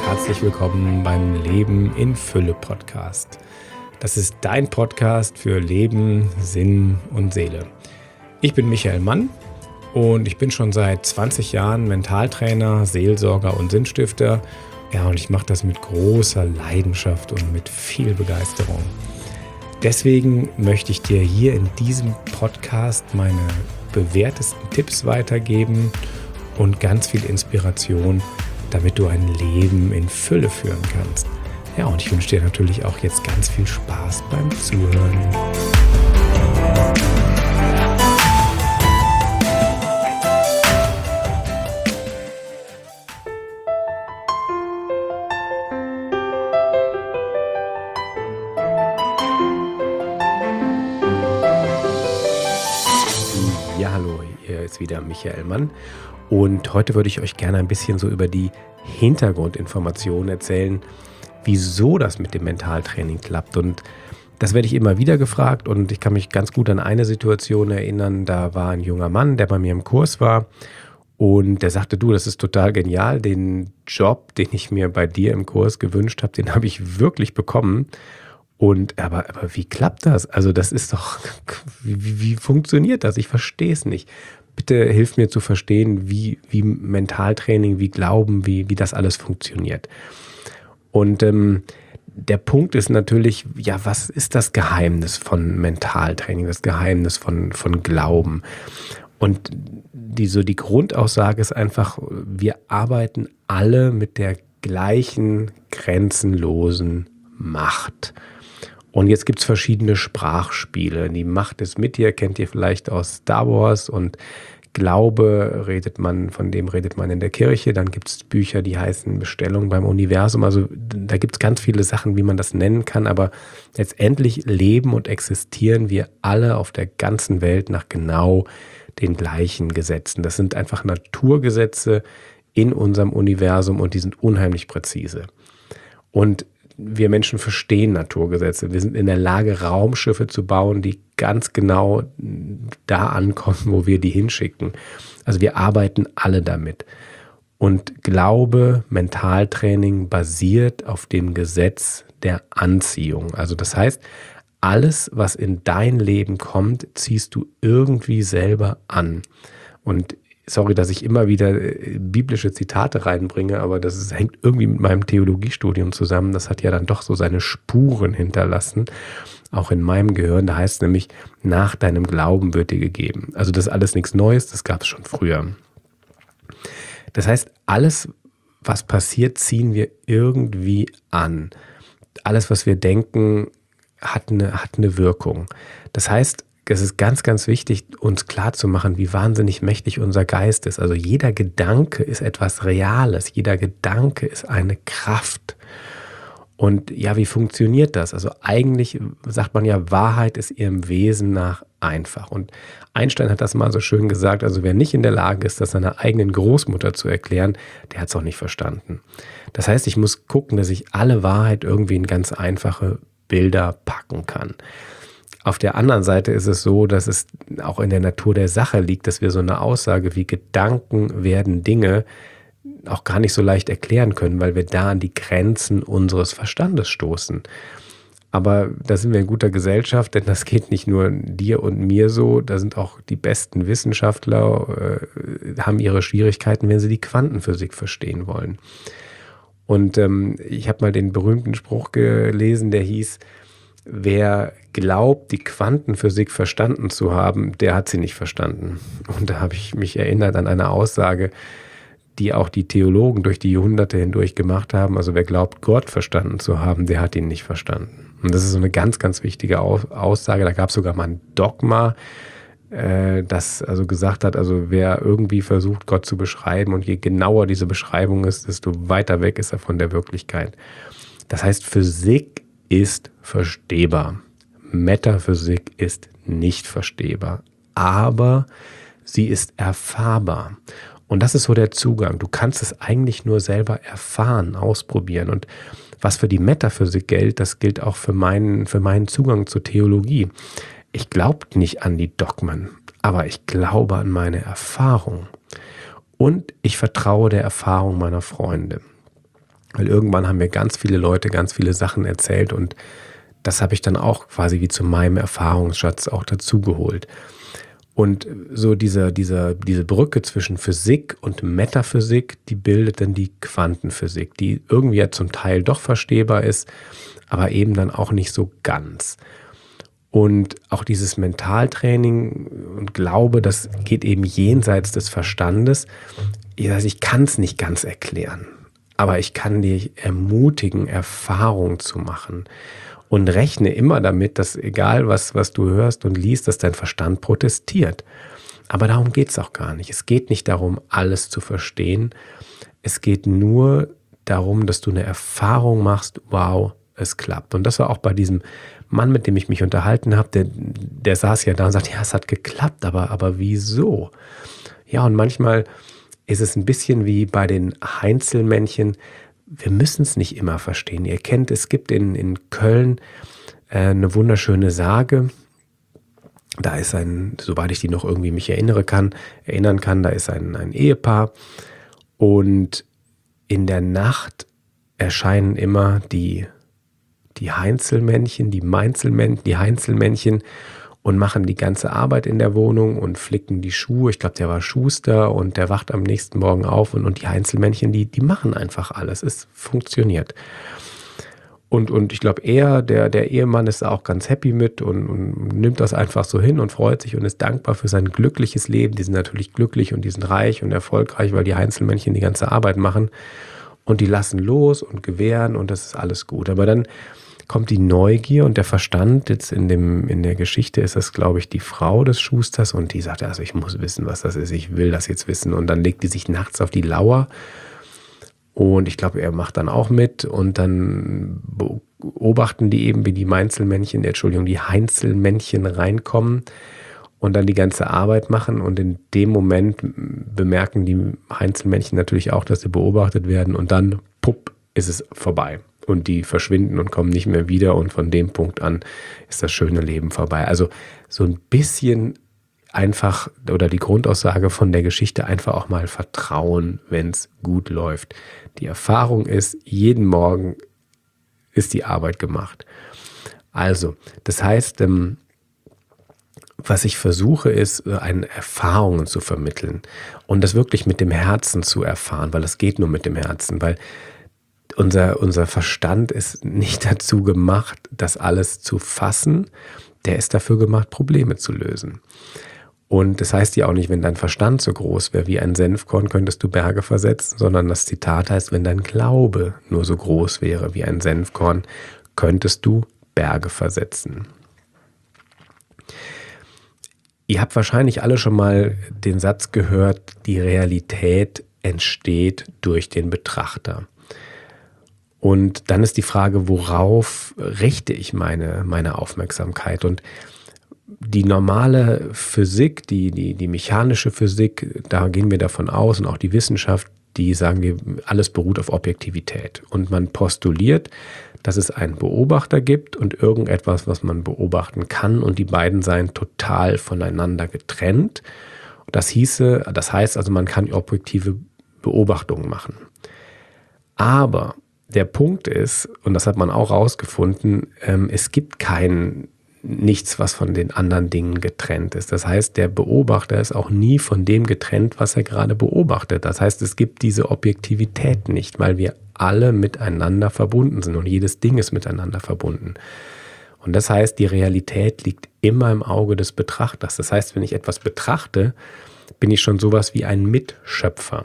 herzlich willkommen beim Leben in Fülle Podcast. Das ist dein Podcast für Leben, Sinn und Seele. Ich bin Michael Mann und ich bin schon seit 20 Jahren Mentaltrainer, Seelsorger und Sinnstifter. Ja, und ich mache das mit großer Leidenschaft und mit viel Begeisterung. Deswegen möchte ich dir hier in diesem Podcast meine bewährtesten Tipps weitergeben und ganz viel Inspiration, damit du ein Leben in Fülle führen kannst. Ja, und ich wünsche dir natürlich auch jetzt ganz viel Spaß beim Zuhören. Ja, hallo, hier ist wieder Michael Mann. Und heute würde ich euch gerne ein bisschen so über die Hintergrundinformationen erzählen, wieso das mit dem Mentaltraining klappt. Und das werde ich immer wieder gefragt und ich kann mich ganz gut an eine Situation erinnern. Da war ein junger Mann, der bei mir im Kurs war und der sagte, du, das ist total genial, den Job, den ich mir bei dir im Kurs gewünscht habe, den habe ich wirklich bekommen. Und aber wie klappt das? Also das ist doch, wie funktioniert das? Ich verstehe es nicht. Bitte hilf mir zu verstehen, wie Mentaltraining, wie Glauben, wie das alles funktioniert. Und der Punkt ist natürlich, ja, was ist das Geheimnis von Mentaltraining, das Geheimnis von Glauben? Und die Grundaussage ist einfach, wir arbeiten alle mit der gleichen grenzenlosen Macht. Und jetzt gibt es verschiedene Sprachspiele. Die Macht ist mit dir, kennt ihr vielleicht aus Star Wars, und Glaube von dem redet man in der Kirche. Dann gibt es Bücher, die heißen Bestellung beim Universum. Also da gibt es ganz viele Sachen, wie man das nennen kann, aber letztendlich leben und existieren wir alle auf der ganzen Welt nach genau den gleichen Gesetzen. Das sind einfach Naturgesetze in unserem Universum und die sind unheimlich präzise. Und wir Menschen verstehen Naturgesetze. Wir sind in der Lage, Raumschiffe zu bauen, die ganz genau da ankommen, wo wir die hinschicken. Also wir arbeiten alle damit. Und Glaube, Mentaltraining basiert auf dem Gesetz der Anziehung. Also das heißt, alles, was in dein Leben kommt, ziehst du irgendwie selber an. Und sorry, dass ich immer wieder biblische Zitate reinbringe, aber hängt irgendwie mit meinem Theologiestudium zusammen. Das hat ja dann doch so seine Spuren hinterlassen, auch in meinem Gehirn. Da heißt es nämlich, nach deinem Glauben wird dir gegeben. Also das ist alles nichts Neues, das gab es schon früher. Das heißt, alles, was passiert, ziehen wir irgendwie an. Alles, was wir denken, hat eine Wirkung. Das heißt, es ist ganz, ganz wichtig, uns klarzumachen, wie wahnsinnig mächtig unser Geist ist. Also jeder Gedanke ist etwas Reales, jeder Gedanke ist eine Kraft. Und ja, wie funktioniert das? Also eigentlich sagt man ja, Wahrheit ist ihrem Wesen nach einfach. Und Einstein hat das mal so schön gesagt, also wer nicht in der Lage ist, das seiner eigenen Großmutter zu erklären, der hat es auch nicht verstanden. Das heißt, ich muss gucken, dass ich alle Wahrheit irgendwie in ganz einfache Bilder packen kann. Auf der anderen Seite ist es so, dass es auch in der Natur der Sache liegt, dass wir so eine Aussage wie Gedanken werden Dinge auch gar nicht so leicht erklären können, weil wir da an die Grenzen unseres Verstandes stoßen. Aber da sind wir in guter Gesellschaft, denn das geht nicht nur dir und mir so, da sind auch die besten Wissenschaftler, haben ihre Schwierigkeiten, wenn sie die Quantenphysik verstehen wollen. Und ich habe mal den berühmten Spruch gelesen, der hieß, wer glaubt, die Quantenphysik verstanden zu haben, der hat sie nicht verstanden. Und da habe ich mich erinnert an eine Aussage, die auch die Theologen durch die Jahrhunderte hindurch gemacht haben. Also wer glaubt, Gott verstanden zu haben, der hat ihn nicht verstanden. Und das ist so eine ganz, ganz wichtige Aussage. Da gab es sogar mal ein Dogma, das also gesagt hat, also wer irgendwie versucht, Gott zu beschreiben und je genauer diese Beschreibung ist, desto weiter weg ist er von der Wirklichkeit. Das heißt, Physik ist verstehbar. Metaphysik ist nicht verstehbar, aber sie ist erfahrbar. Und das ist so der Zugang. Du kannst es eigentlich nur selber erfahren, ausprobieren. Und was für die Metaphysik gilt, das gilt auch für meinen Zugang zur Theologie. Ich glaube nicht an die Dogmen, aber ich glaube an meine Erfahrung. Und ich vertraue der Erfahrung meiner Freunde. Weil irgendwann haben mir ganz viele Leute ganz viele Sachen erzählt und das habe ich dann auch quasi wie zu meinem Erfahrungsschatz auch dazugeholt. Und so diese Brücke zwischen Physik und Metaphysik, die bildet dann die Quantenphysik, die irgendwie ja zum Teil doch verstehbar ist, aber eben dann auch nicht so ganz. Und auch dieses Mentaltraining und Glaube, das geht eben jenseits des Verstandes. Ich kann es nicht ganz erklären, aber ich kann dich ermutigen, Erfahrungen zu machen. Und rechne immer damit, dass egal was du hörst und liest, dass dein Verstand protestiert. Aber darum geht es auch gar nicht. Es geht nicht darum, alles zu verstehen. Es geht nur darum, dass du eine Erfahrung machst, wow, es klappt. Und das war auch bei diesem Mann, mit dem ich mich unterhalten habe, der saß ja da und sagt, ja, es hat geklappt, aber wieso? Ja, und manchmal ist es ein bisschen wie bei den Heinzelmännchen. Wir müssen es nicht immer verstehen. Ihr kennt, es gibt in Köln eine wunderschöne Sage. Da ist soweit ich die noch irgendwie mich erinnern kann, da ist ein Ehepaar und in der Nacht erscheinen immer die Heinzelmännchen, die Heinzelmännchen und machen die ganze Arbeit in der Wohnung und flicken die Schuhe. Ich glaube, der war Schuster und der wacht am nächsten Morgen auf und die Heinzelmännchen, die machen einfach alles. Es funktioniert. Und ich glaube, der Ehemann ist auch ganz happy mit und nimmt das einfach so hin und freut sich und ist dankbar für sein glückliches Leben. Die sind natürlich glücklich und die sind reich und erfolgreich, weil die Heinzelmännchen die ganze Arbeit machen. Und die lassen los und gewähren und das ist alles gut. Aber dann kommt die Neugier und der Verstand. Jetzt in der Geschichte ist das, glaube ich, die Frau des Schusters und die sagt, also ich muss wissen, was das ist, ich will das jetzt wissen. Und dann legt die sich nachts auf die Lauer und ich glaube, er macht dann auch mit und dann beobachten die eben, wie die die Heinzelmännchen reinkommen und dann die ganze Arbeit machen und in dem Moment bemerken die Heinzelmännchen natürlich auch, dass sie beobachtet werden und dann, pupp, ist es vorbei. Und die verschwinden und kommen nicht mehr wieder und von dem Punkt an ist das schöne Leben vorbei. Also so ein bisschen einfach oder die Grundaussage von der Geschichte einfach auch mal vertrauen, wenn es gut läuft. Die Erfahrung ist, jeden Morgen ist die Arbeit gemacht. Also, das heißt, was ich versuche, ist, Erfahrungen zu vermitteln und das wirklich mit dem Herzen zu erfahren, weil das geht nur mit dem Herzen, weil unser Verstand ist nicht dazu gemacht, das alles zu fassen. Der ist dafür gemacht, Probleme zu lösen. Und das heißt ja auch nicht, wenn dein Verstand so groß wäre wie ein Senfkorn, könntest du Berge versetzen, sondern das Zitat heißt, wenn dein Glaube nur so groß wäre wie ein Senfkorn, könntest du Berge versetzen. Ihr habt wahrscheinlich alle schon mal den Satz gehört, die Realität entsteht durch den Betrachter. Und dann ist die Frage, worauf richte ich meine Aufmerksamkeit? Und die normale Physik, die mechanische Physik, da gehen wir davon aus und auch die Wissenschaft, die sagen wir, alles beruht auf Objektivität. Und man postuliert, dass es einen Beobachter gibt und irgendetwas, was man beobachten kann und die beiden seien total voneinander getrennt. Das heißt also, man kann objektive Beobachtungen machen. Aber der Punkt ist, und das hat man auch rausgefunden, es gibt nichts, was von den anderen Dingen getrennt ist. Das heißt, der Beobachter ist auch nie von dem getrennt, was er gerade beobachtet. Das heißt, es gibt diese Objektivität nicht, weil wir alle miteinander verbunden sind und jedes Ding ist miteinander verbunden. Und das heißt, die Realität liegt immer im Auge des Betrachters. Das heißt, wenn ich etwas betrachte, bin ich schon sowas wie ein Mitschöpfer.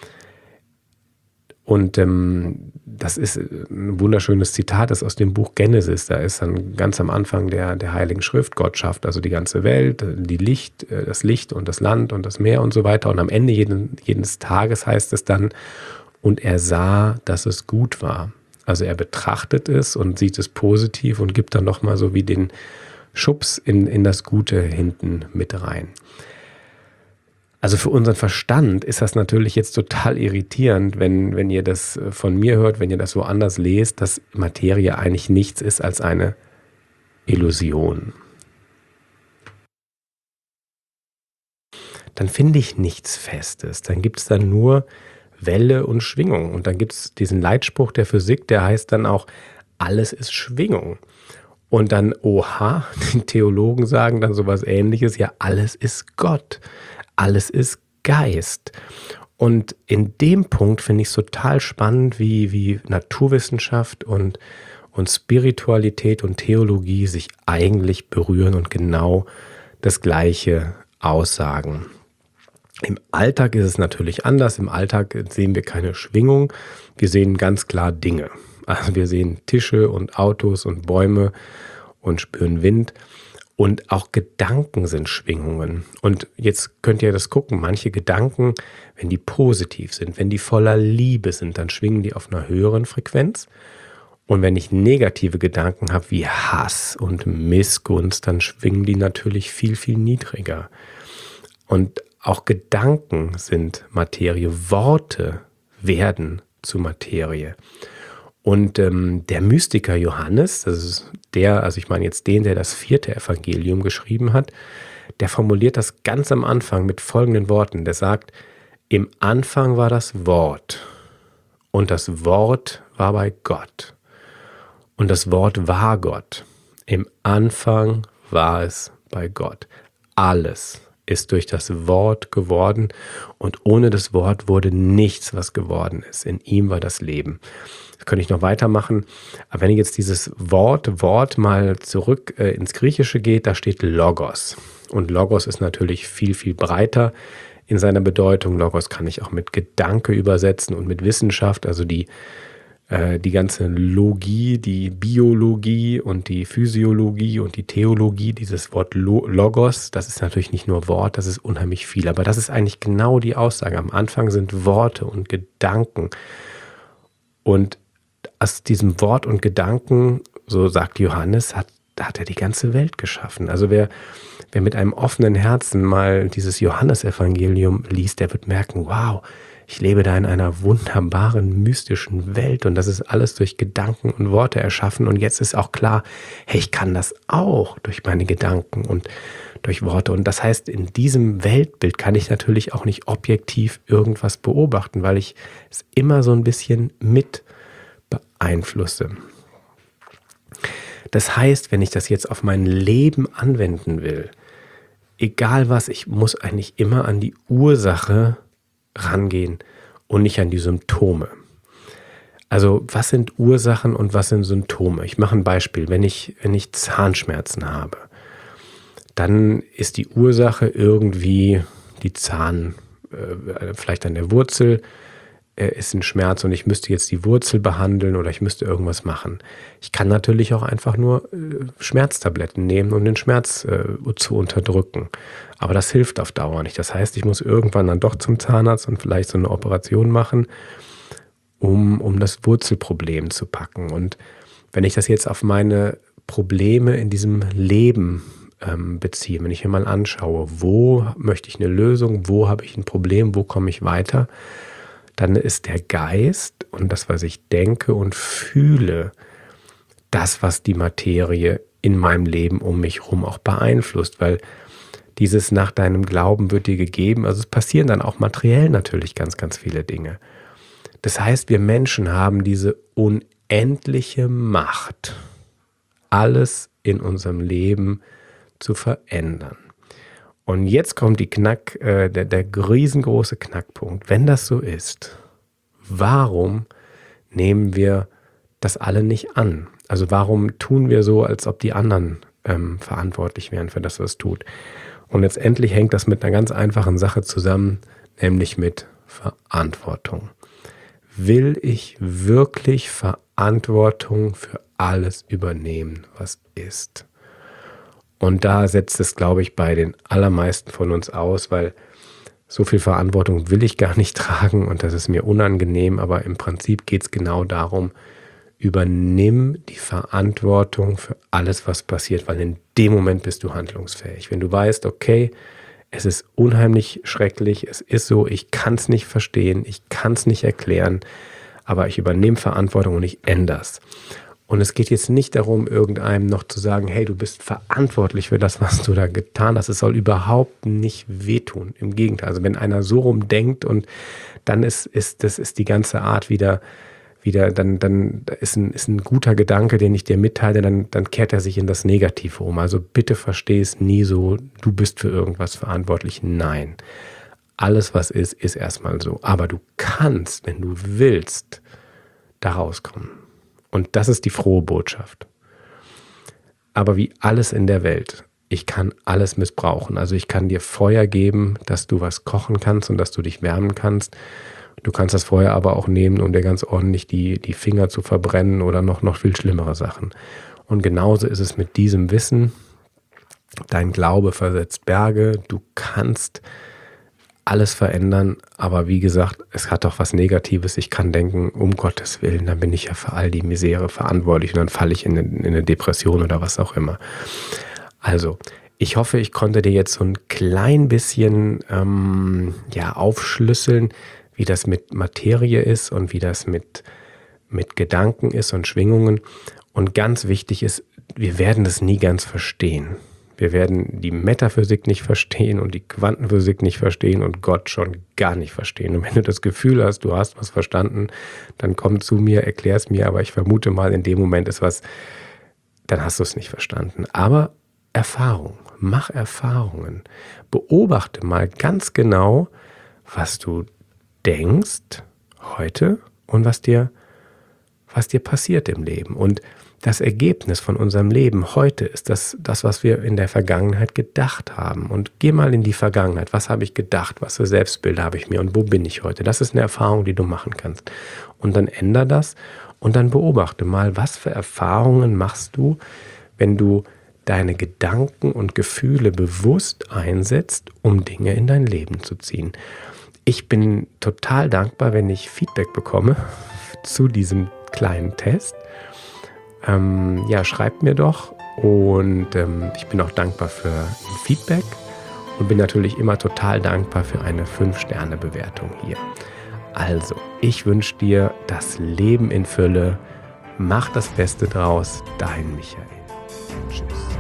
Und das ist ein wunderschönes Zitat, das ist aus dem Buch Genesis. Da ist dann ganz am Anfang der Heiligen Schrift, Gott schafft also die ganze Welt, das Licht und das Land und das Meer und so weiter. Und am Ende jedes Tages heißt es dann, und er sah, dass es gut war. Also er betrachtet es und sieht es positiv und gibt dann nochmal so wie den Schubs in das Gute hinten mit rein. Also für unseren Verstand ist das natürlich jetzt total irritierend, wenn ihr das von mir hört, wenn ihr das woanders lest, dass Materie eigentlich nichts ist als eine Illusion. Dann finde ich nichts Festes. Dann gibt es dann nur Welle und Schwingung. Und dann gibt es diesen Leitspruch der Physik, der heißt dann auch, alles ist Schwingung. Und dann, oha, die Theologen sagen dann sowas Ähnliches, ja, alles ist Gott, alles ist Geist. Und in dem Punkt finde ich es total spannend, wie Naturwissenschaft und Spiritualität und Theologie sich eigentlich berühren und genau das Gleiche aussagen. Im Alltag ist es natürlich anders. Im Alltag sehen wir keine Schwingung. Wir sehen ganz klar Dinge. Also wir sehen Tische und Autos und Bäume und spüren Wind. Und auch Gedanken sind Schwingungen. Und jetzt könnt ihr das gucken. Manche Gedanken, wenn die positiv sind, wenn die voller Liebe sind, dann schwingen die auf einer höheren Frequenz. Und wenn ich negative Gedanken habe wie Hass und Missgunst, dann schwingen die natürlich viel, viel niedriger. Und auch Gedanken sind Materie. Worte werden zu Materie. Und der Mystiker Johannes, das ist der, also ich meine jetzt den, der das 4. Evangelium geschrieben hat, der formuliert das ganz am Anfang mit folgenden Worten. Der sagt, im Anfang war das Wort und das Wort war bei Gott. Und das Wort war Gott. Im Anfang war es bei Gott. Alles ist durch das Wort geworden und ohne das Wort wurde nichts, was geworden ist. In ihm war das Leben. Das könnte ich noch weitermachen. Aber wenn ich jetzt dieses Wort mal zurück ins Griechische geht, da steht Logos. Und Logos ist natürlich viel, viel breiter in seiner Bedeutung. Logos kann ich auch mit Gedanke übersetzen und mit Wissenschaft, also die ganze Logie, die Biologie und die Physiologie und die Theologie, dieses Wort Logos, das ist natürlich nicht nur Wort, das ist unheimlich viel. Aber das ist eigentlich genau die Aussage. Am Anfang sind Worte und Gedanken. Und aus diesem Wort und Gedanken, so sagt Johannes, hat er die ganze Welt geschaffen. Also wer mit einem offenen Herzen mal dieses Johannesevangelium liest, der wird merken, wow, ich lebe da in einer wunderbaren, mystischen Welt und das ist alles durch Gedanken und Worte erschaffen. Und jetzt ist auch klar, hey, ich kann das auch durch meine Gedanken und durch Worte. Und das heißt, in diesem Weltbild kann ich natürlich auch nicht objektiv irgendwas beobachten, weil ich es immer so ein bisschen mit beeinflusse. Das heißt, wenn ich das jetzt auf mein Leben anwenden will, egal was, ich muss eigentlich immer an die Ursache rangehen und nicht an die Symptome. Also was sind Ursachen und was sind Symptome? Ich mache ein Beispiel. Wenn ich Zahnschmerzen habe, dann ist die Ursache irgendwie die vielleicht an der Wurzel ist ein Schmerz und ich müsste jetzt die Wurzel behandeln oder ich müsste irgendwas machen. Ich kann natürlich auch einfach nur Schmerztabletten nehmen, um den Schmerz zu unterdrücken. Aber das hilft auf Dauer nicht. Das heißt, ich muss irgendwann dann doch zum Zahnarzt und vielleicht so eine Operation machen, um das Wurzelproblem zu packen. Und wenn ich das jetzt auf meine Probleme in diesem Leben beziehe, wenn ich mir mal anschaue, wo möchte ich eine Lösung, wo habe ich ein Problem, wo komme ich weiter, dann ist der Geist und das, was ich denke und fühle, das, was die Materie in meinem Leben um mich herum auch beeinflusst, weil dieses nach deinem Glauben wird dir gegeben, also es passieren dann auch materiell natürlich ganz, ganz viele Dinge. Das heißt, wir Menschen haben diese unendliche Macht, alles in unserem Leben zu verändern. Und jetzt kommt der riesengroße Knackpunkt. Wenn das so ist, warum nehmen wir das alle nicht an? Also warum tun wir so, als ob die anderen verantwortlich wären für das, was tut? Und letztendlich hängt das mit einer ganz einfachen Sache zusammen, nämlich mit Verantwortung. Will ich wirklich Verantwortung für alles übernehmen, was ist? Und da setzt es, glaube ich, bei den allermeisten von uns aus, weil so viel Verantwortung will ich gar nicht tragen und das ist mir unangenehm, aber im Prinzip geht es genau darum, übernimm die Verantwortung für alles, was passiert, weil in dem Moment bist du handlungsfähig. Wenn du weißt, okay, es ist unheimlich schrecklich, es ist so, ich kann es nicht verstehen, ich kann es nicht erklären, aber ich übernehme Verantwortung und ich ändere es. Und es geht jetzt nicht darum, irgendeinem noch zu sagen, hey, du bist verantwortlich für das, was du da getan hast. Es soll überhaupt nicht wehtun. Im Gegenteil. Also wenn einer so rumdenkt und dann ist die ganze Art wieder dann ist ein guter Gedanke, den ich dir mitteile, dann kehrt er sich in das Negative um. Also bitte versteh es nie so, du bist für irgendwas verantwortlich. Nein. Alles, was ist erstmal so. Aber du kannst, wenn du willst, da rauskommen. Und das ist die frohe Botschaft. Aber wie alles in der Welt, ich kann alles missbrauchen. Also ich kann dir Feuer geben, dass du was kochen kannst und dass du dich wärmen kannst. Du kannst das Feuer aber auch nehmen, um dir ganz ordentlich die Finger zu verbrennen oder noch viel schlimmere Sachen. Und genauso ist es mit diesem Wissen. Dein Glaube versetzt Berge. Du kannst alles verändern, aber wie gesagt, es hat doch was Negatives. Ich kann denken, um Gottes Willen, dann bin ich ja für all die Misere verantwortlich und dann falle ich in eine Depression oder was auch immer. Also, ich hoffe, ich konnte dir jetzt so ein klein bisschen aufschlüsseln, wie das mit Materie ist und wie das mit Gedanken ist und Schwingungen. Und ganz wichtig ist, wir werden das nie ganz verstehen. Wir werden die Metaphysik nicht verstehen und die Quantenphysik nicht verstehen und Gott schon gar nicht verstehen. Und wenn du das Gefühl hast, du hast was verstanden, dann komm zu mir, erklär es mir. Aber ich vermute mal, in dem Moment ist was, dann hast du es nicht verstanden. Aber Erfahrung, mach Erfahrungen. Beobachte mal ganz genau, was du denkst heute und was dir passiert im Leben. Und das Ergebnis von unserem Leben heute ist das, was wir in der Vergangenheit gedacht haben. Und geh mal in die Vergangenheit. Was habe ich gedacht? Was für Selbstbilder habe ich mir? Und wo bin ich heute? Das ist eine Erfahrung, die du machen kannst. Und dann änder das und dann beobachte mal, was für Erfahrungen machst du, wenn du deine Gedanken und Gefühle bewusst einsetzt, um Dinge in dein Leben zu ziehen. Ich bin total dankbar, wenn ich Feedback bekomme zu diesem kleinen Test. Schreibt mir doch und ich bin auch dankbar für Feedback und bin natürlich immer total dankbar für eine 5-Sterne-Bewertung hier. Also, ich wünsche dir das Leben in Fülle. Mach das Beste draus. Dein Michael. Tschüss.